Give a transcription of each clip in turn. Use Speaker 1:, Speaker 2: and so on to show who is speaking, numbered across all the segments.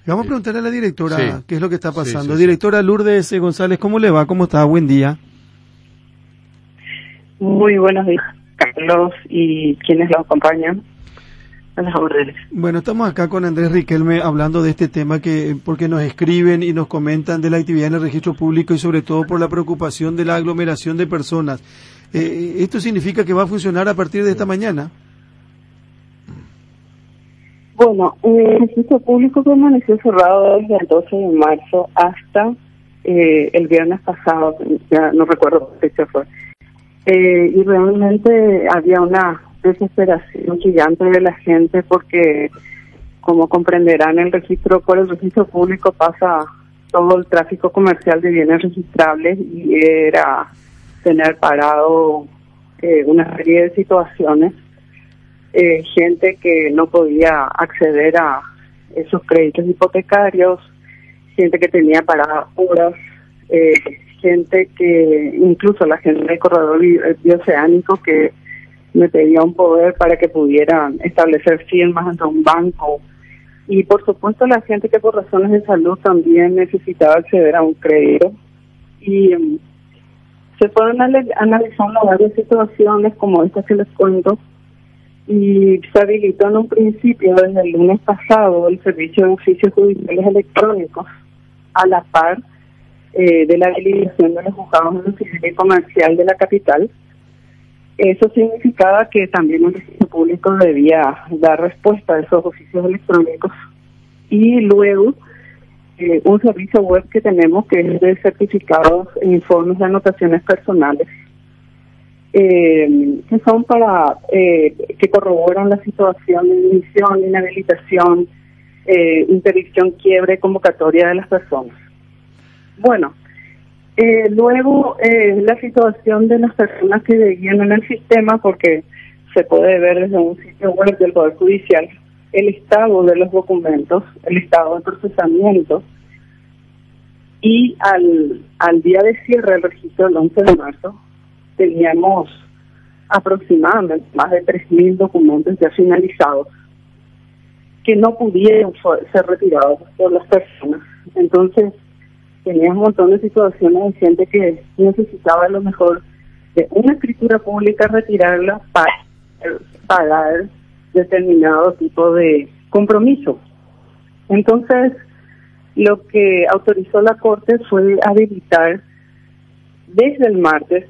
Speaker 1: Vamos a preguntarle a la directora qué es lo que está pasando.
Speaker 2: Sí.
Speaker 1: Directora Lourdes González, ¿cómo le va? ¿Cómo está? Buen día.
Speaker 3: Muy buenos días, Carlos, y quienes los acompañan. A las órdenes.
Speaker 1: Bueno, estamos acá con Andrés Riquelme hablando de este tema porque nos escriben y nos comentan de la actividad en el registro público y sobre todo por la preocupación de la aglomeración de personas. ¿Esto significa que va a funcionar a partir de esta mañana?
Speaker 3: Bueno, el registro público permaneció cerrado desde el 12 de marzo hasta el viernes pasado, ya no recuerdo qué fecha fue. Y realmente había una desesperación gigante de la gente porque, como comprenderán, por el registro público pasa todo el tráfico comercial de bienes registrables y era tener parado una serie de situaciones, gente que no podía acceder a esos créditos hipotecarios, gente que tenía paradas horas, gente que, incluso la gente del corredor bioceánico que me pedía un poder para que pudieran establecer firmas ante un banco, y por supuesto la gente que por razones de salud también necesitaba acceder a un crédito. Y se fueron analizando varias situaciones como estas que les cuento, y se habilitó en un principio desde el lunes pasado el servicio de oficios judiciales electrónicos a la par de la habilitación de los juzgados de lo civil y comercial de la capital. Eso significaba que también el registro público debía dar respuesta a esos oficios electrónicos, y luego un servicio web que tenemos que es de certificados e informes de anotaciones personales, que son para que corroboran la situación de dimisión, inhabilitación, interdicción, quiebre, convocatoria de las personas. Bueno, luego la situación de las personas que debían en el sistema, porque se puede ver desde un sitio web del Poder Judicial el estado de los documentos, el estado de procesamiento, y al día de cierre del registro el 11 de marzo teníamos aproximadamente más de 3.000 documentos ya finalizados que no pudieron ser retirados por las personas. Entonces teníamos un montón de situaciones de gente que necesitaba a lo mejor de una escritura pública retirarla para pagar determinado tipo de compromiso. Entonces, lo que autorizó la Corte fue habilitar desde el martes,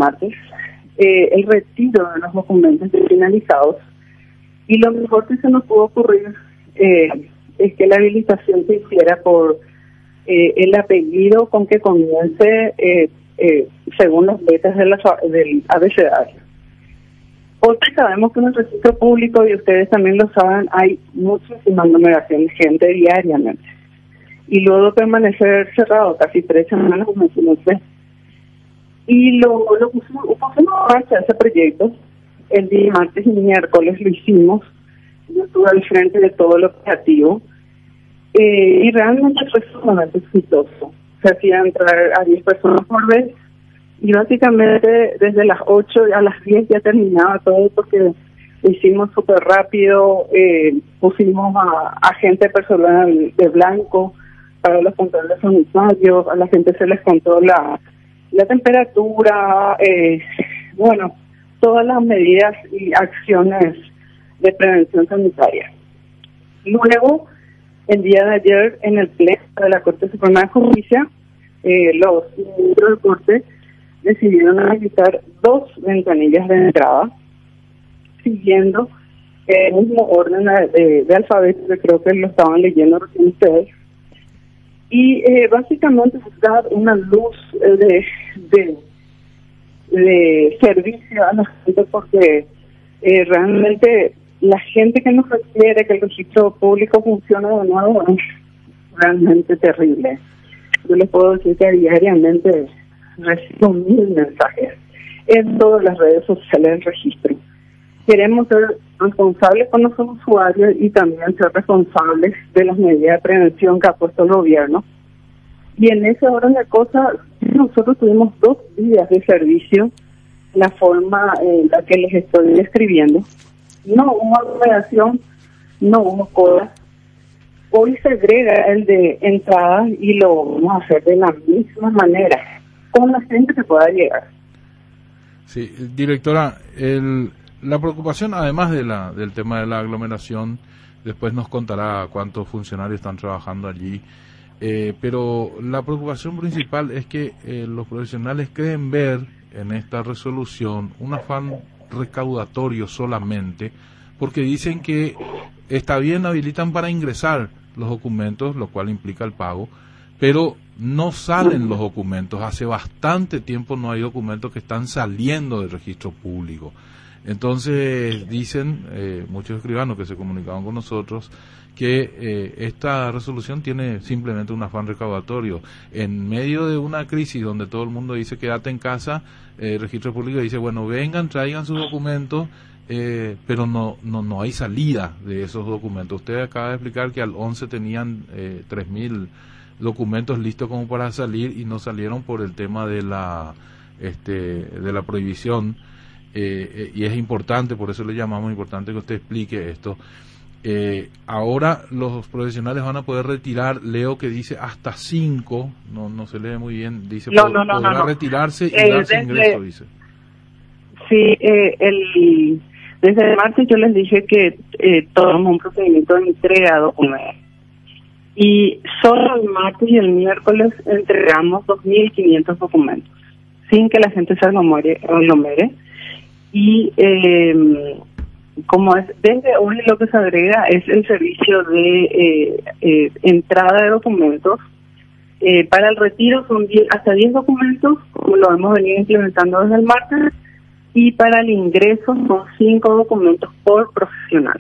Speaker 3: el retiro de los documentos finalizados, y lo mejor que se nos pudo ocurrir es que la habilitación se hiciera por el apellido con que comience según las letras del abecedario. Porque sabemos que en el registro público, y ustedes también lo saben, hay muchísima numeración de gente diariamente. Y luego permanecer cerrado casi 3 semanas, no sé. Y lo pusimos en marcha ese proyecto. El día martes y miércoles lo hicimos. Yo estuve al frente de todo lo operativo. Y realmente fue sumamente exitoso. Se hacía entrar a 10 personas por vez, y básicamente desde las 8 a las 10 ya terminaba todo, porque lo hicimos súper rápido. Pusimos a gente personal de blanco para los controles sanitarios, a la gente se les contó la temperatura, bueno, todas las medidas y acciones de prevención sanitaria. Luego, el día de ayer, en el Pleno de la Corte Suprema de Justicia, los ministros de Corte decidieron habilitar 2 ventanillas de entrada, siguiendo el mismo orden de alfabeto, que creo que lo estaban leyendo recién ustedes. Y básicamente es dar una luz de servicio a la gente, porque realmente la gente que nos requiere que el registro público funcione de nuevo es realmente terrible. Yo les puedo decir que diariamente recibo 1.000 mensajes en todas las redes sociales del registro. Queremos ser responsables con nuestros usuarios y también ser responsables de las medidas de prevención que ha puesto el gobierno. Y en ese orden de cosas, nosotros tuvimos 2 días de servicio, la forma en la que les estoy describiendo. No hubo aglomeración, no hubo cola. hoy se agrega el de entradas y lo vamos a hacer de la misma manera, con la gente que pueda llegar.
Speaker 2: Sí, directora, la preocupación, además del tema de la aglomeración, después nos contará cuántos funcionarios están trabajando allí, pero la preocupación principal es que los profesionales creen ver en esta resolución un afán recaudatorio solamente, porque dicen que está bien, habilitan para ingresar los documentos, lo cual implica el pago, pero no salen los documentos. Hace bastante tiempo no hay documentos que están saliendo del registro público. Entonces dicen muchos escribanos que se comunicaban con nosotros que esta resolución tiene simplemente un afán recaudatorio. En medio de una crisis donde todo el mundo dice quédate en casa, el registro público dice bueno, vengan, traigan sus documentos, pero no hay salida de esos documentos. Usted acaba de explicar que al 11 tenían 3.000 documentos listos como para salir y no salieron por el tema de la prohibición, y es importante, por eso le llamamos importante que usted explique esto. Ahora los profesionales van a poder retirar, leo que dice hasta 5, no se lee muy bien, dice podrá retirarse y darse ingreso, dice.
Speaker 3: Sí, desde el martes yo les dije que tomamos un procedimiento de entrega de documentos. Y solo el martes y el miércoles entregamos 2.500 documentos, sin que la gente se aglomere. Y como es desde hoy lo que se agrega es el servicio de entrada de documentos. Para el retiro son hasta 10 documentos, como lo hemos venido implementando desde el martes, y para el ingreso son 5 documentos por profesional.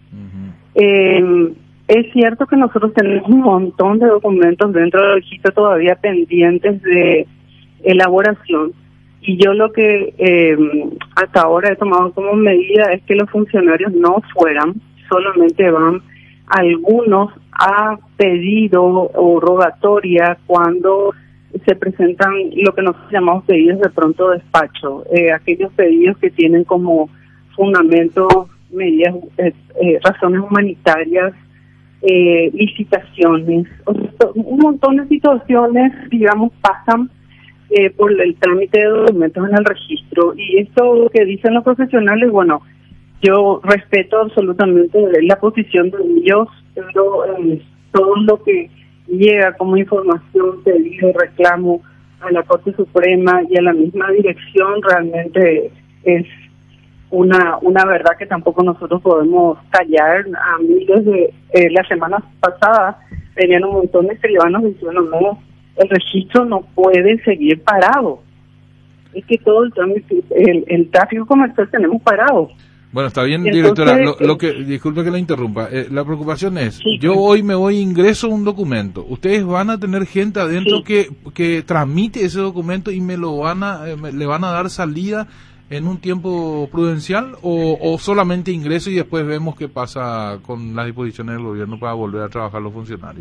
Speaker 3: Es cierto que nosotros tenemos un montón de documentos dentro del registro todavía pendientes de elaboración, y yo lo que hasta ahora he tomado como medida es que los funcionarios no fueran, solamente van algunos a pedido o rogatoria cuando se presentan lo que nosotros llamamos pedidos de pronto despacho, aquellos pedidos que tienen como fundamento medidas, razones humanitarias, licitaciones, un montón de situaciones, digamos, pasan por el trámite de documentos en el registro. Y esto que dicen los profesionales, bueno, yo respeto absolutamente la posición de ellos, pero todo lo que llega como información, pedido, reclamo a la Corte Suprema y a la misma dirección realmente es una verdad que tampoco nosotros podemos callar. A mí desde la semana pasada venían un montón de escribanos diciendo no, el registro no puede seguir parado, es que todo el trámite, el tráfico comercial tenemos parado.
Speaker 2: Bueno, está bien, directora, disculpe que la interrumpa, la preocupación es, sí, yo hoy me voy, ingreso un documento, ustedes van a tener gente adentro, sí, que tramite ese documento y le van a dar salida en un tiempo prudencial, o solamente ingreso y después vemos qué pasa con las disposiciones del gobierno para volver a trabajar los funcionarios.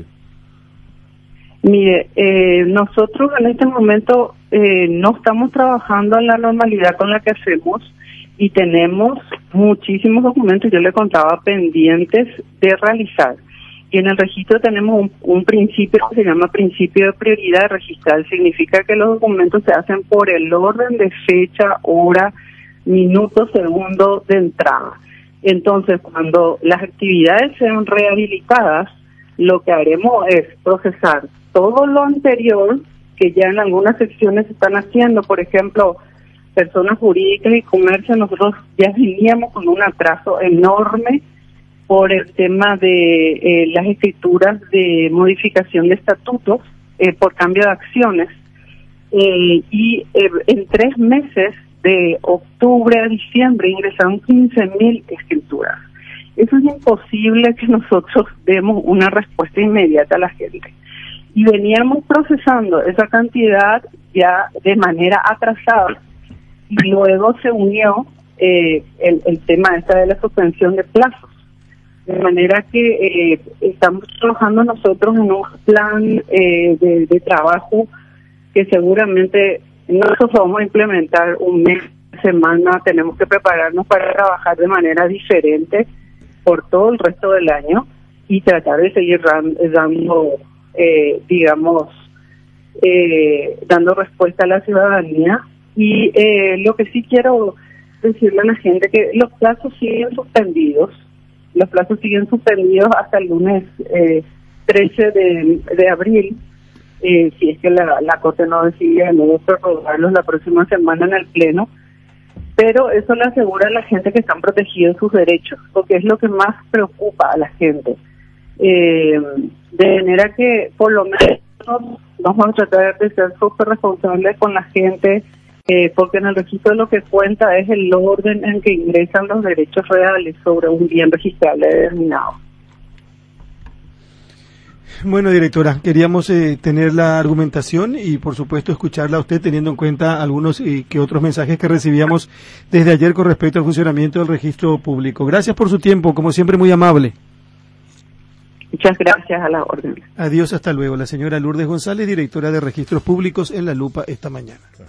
Speaker 3: Mire, nosotros en este momento no estamos trabajando en la normalidad con la que hacemos y tenemos muchísimos documentos, yo le contaba, pendientes de realizar. Y en el registro tenemos un principio que se llama principio de prioridad registral. Significa que los documentos se hacen por el orden de fecha, hora, minuto, segundo de entrada. Entonces, cuando las actividades sean rehabilitadas, lo que haremos es procesar todo lo anterior, que ya en algunas secciones se están haciendo. Por ejemplo, personas jurídicas y comercio, nosotros ya veníamos con un atraso enorme por el tema de las escrituras de modificación de estatutos por cambio de acciones, y en 3 meses, de octubre a diciembre, ingresaron 15.000 escrituras. Eso es imposible que nosotros demos una respuesta inmediata a la gente. Y veníamos procesando esa cantidad ya de manera atrasada, y luego se unió el tema esta de la suspensión de plazos. De manera que estamos trabajando nosotros en un plan de trabajo que seguramente nosotros vamos a implementar un mes, semana. Tenemos que prepararnos para trabajar de manera diferente por todo el resto del año, y tratar de seguir dando, digamos, dando respuesta a la ciudadanía. Y lo que sí quiero decirle a la gente que los plazos siguen suspendidos. Los plazos siguen suspendidos hasta el lunes 13 de abril, si es que la Corte no decide de nuevo prorrogarlos la próxima semana en el Pleno. Pero eso le asegura a la gente que están protegidos sus derechos, porque es lo que más preocupa a la gente. De manera que, por lo menos, vamos a tratar de ser súper responsables con la gente, porque en el registro lo que cuenta es el orden en que ingresan los derechos reales sobre un bien registrable determinado.
Speaker 1: Bueno, directora, queríamos tener la argumentación y, por supuesto, escucharla a usted, teniendo en cuenta algunos que otros mensajes que recibíamos desde ayer con respecto al funcionamiento del registro público. Gracias por su tiempo, como siempre, muy amable.
Speaker 3: Muchas gracias, a la orden.
Speaker 1: Adiós, hasta luego. La señora Lourdes González, directora de Registros Públicos en La Lupa esta mañana.